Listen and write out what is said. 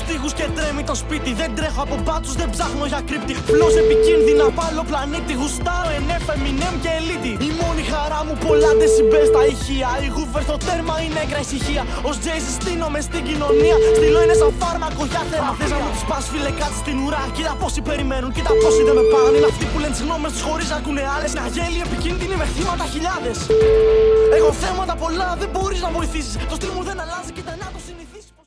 στίχους και τρέμει το σπίτι. Δεν τρέχω από μπάτσους, δεν ψάχνω για κρύπτη. Φλος επικίνδυνα, πάλο πλανήτη. Γουστάω NF, Eminem και Elite. Η μόνη χαρά μου πολλά decibel στα ηχεία. Η Hoover στο τέρμα είναι έγκρα ησυχία. Ως Jay συστήνομαι στην κοινωνία. Στυλό είναι σαν φάρμακο για θεραπεία. Θες να μου τους πας φίλε κάτσε στην ουρά. Κοίτα πόσοι περιμένουν, κοίτα πόσοι δεν με πάνε. Είναι αυτοί που λένε τις γνώμες τους χωρίς να ακούνε άλλες. Είναι αγέλοι επικίνδυνοι με θύματα χιλιάδες. Έχω θέματα πολλά, δεν μπορείς να βοηθήσεις. Το στυλ μου δεν αλλάζει, κοίτα.